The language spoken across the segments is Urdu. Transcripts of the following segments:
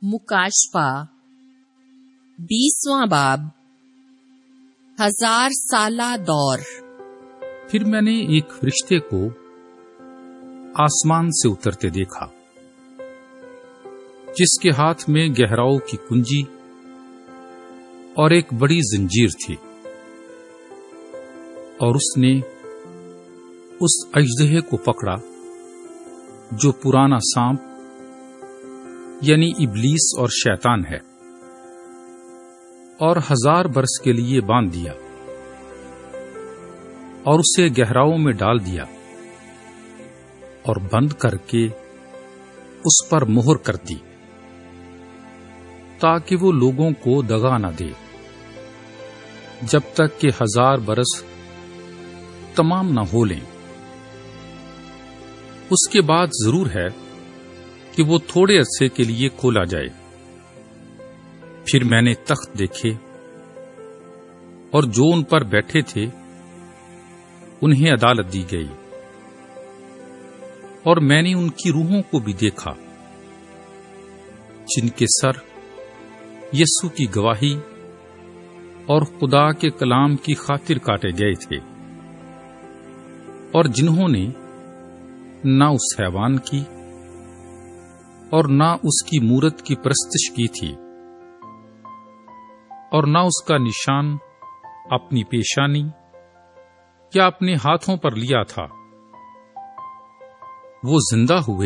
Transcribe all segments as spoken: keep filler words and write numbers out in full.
مکاشفہ بیسواں باب ہزار سالہ دور۔ پھر میں نے ایک فرشتے کو آسمان سے اترتے دیکھا جس کے ہاتھ میں گہراؤ کی کنجی اور ایک بڑی زنجیر تھی، اور اس نے اس اژدہے کو پکڑا جو پرانا سانپ یعنی ابلیس اور شیطان ہے، اور ہزار برس کے لیے باندھ دیا اور اسے گہراؤں میں ڈال دیا اور بند کر کے اس پر مہر کر دی تاکہ وہ لوگوں کو دغا نہ دے جب تک کہ ہزار برس تمام نہ ہو لیں۔ اس کے بعد ضرور ہے کہ وہ تھوڑے عرصے کے لیے کھولا جائے۔ پھر میں نے تخت دیکھے اور جو ان پر بیٹھے تھے انہیں عدالت دی گئی، اور میں نے ان کی روحوں کو بھی دیکھا جن کے سر یسوع کی گواہی اور خدا کے کلام کی خاطر کاٹے گئے تھے، اور جنہوں نے نہ اس حیوان کی اور نہ اس کی مورت کی پرستش کی تھی، اور نہ اس کا نشان اپنی پیشانی یا اپنے ہاتھوں پر لیا تھا، وہ زندہ ہوئے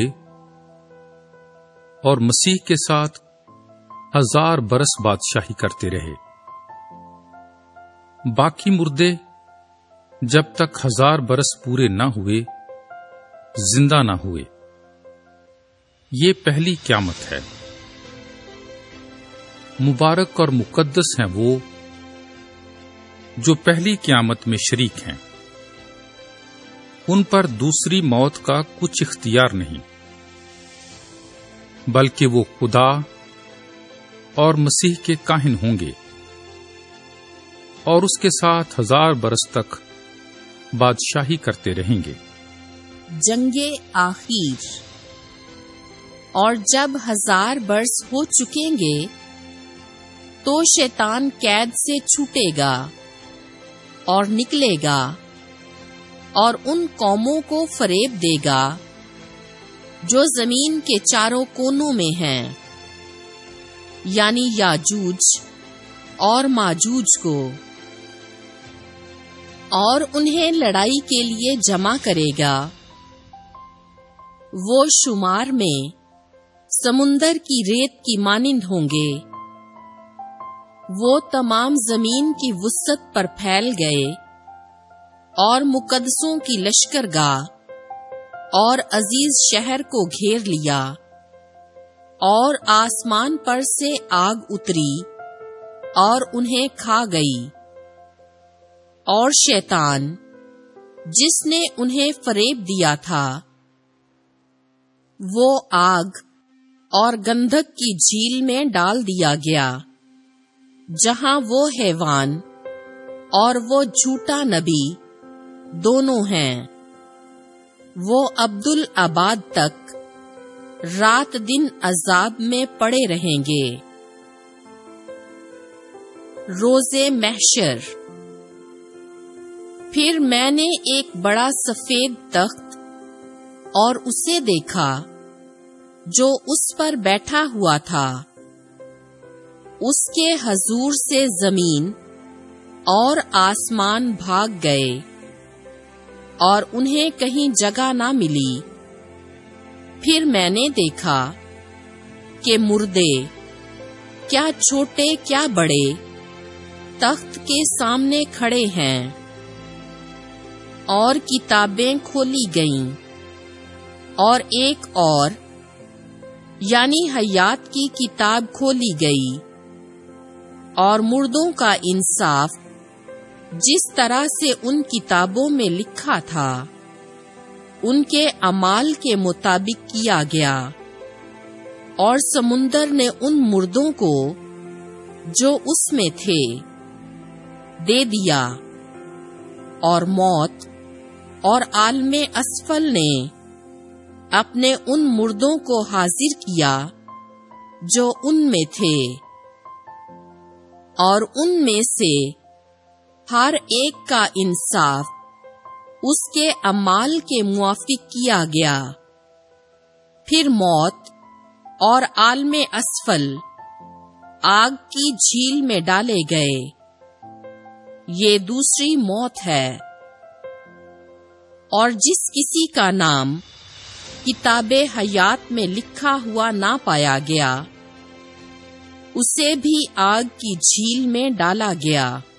اور مسیح کے ساتھ ہزار برس بادشاہی کرتے رہے۔ باقی مردے جب تک ہزار برس پورے نہ ہوئے زندہ نہ ہوئے۔ یہ پہلی قیامت ہے۔ مبارک اور مقدس ہیں وہ جو پہلی قیامت میں شریک ہیں، ان پر دوسری موت کا کچھ اختیار نہیں، بلکہ وہ خدا اور مسیح کے کاہن ہوں گے اور اس کے ساتھ ہزار برس تک بادشاہی کرتے رہیں گے۔ جنگ آخیر۔ اور جب ہزار برس ہو چکیں گے تو شیطان قید سے چھوٹے گا اور نکلے گا اور ان قوموں کو فریب دے گا جو زمین کے چاروں کونوں میں ہیں، یعنی یاجوج اور ماجوج کو، اور انہیں لڑائی کے لیے جمع کرے گا۔ وہ شمار میں سمندر کی ریت کی مانند ہوں گے۔ وہ تمام زمین کی وسعت پر پھیل گئے اور مقدسوں کی لشکرگاہ اور عزیز شہر کو گھیر لیا، اور آسمان پر سے آگ اتری اور انہیں کھا گئی، اور شیطان جس نے انہیں فریب دیا تھا وہ آگ اور گندھک کی جھیل میں ڈال دیا گیا، جہاں وہ حیوان اور وہ جھوٹا نبی دونوں ہیں۔ وہ ابدالآباد تک رات دن عذاب میں پڑے رہیں گے۔ روز محشر۔ پھر میں نے ایک بڑا سفید تخت اور اسے دیکھا جو اس پر بیٹھا ہوا تھا۔ اس کے حضور سے زمین اور آسمان بھاگ گئے اور انہیں کہیں جگہ نہ ملی۔ پھر میں نے دیکھا کہ مردے، کیا چھوٹے کیا بڑے، تخت کے سامنے کھڑے ہیں، اور کتابیں کھولی گئیں، اور ایک اور یعنی حیات کی کتاب کھولی گئی، اور مردوں کا انصاف جس طرح سے ان کتابوں میں لکھا تھا ان کے اعمال کے مطابق کیا گیا، اور سمندر نے ان مردوں کو جو اس میں تھے دے دیا، اور موت اور عالم اسفل نے اپنے ان مردوں کو حاضر کیا جو ان میں تھے، اور ان میں سے ہر ایک کا انصاف اس کے اعمال کے موافق کیا گیا۔ پھر موت اور عالم اسفل آگ کی جھیل میں ڈالے گئے۔ یہ دوسری موت ہے۔ اور جس کسی کا نام کتاب حیات میں لکھا ہوا نہ پایا گیا، اسے بھی آگ کی جھیل میں ڈالا گیا۔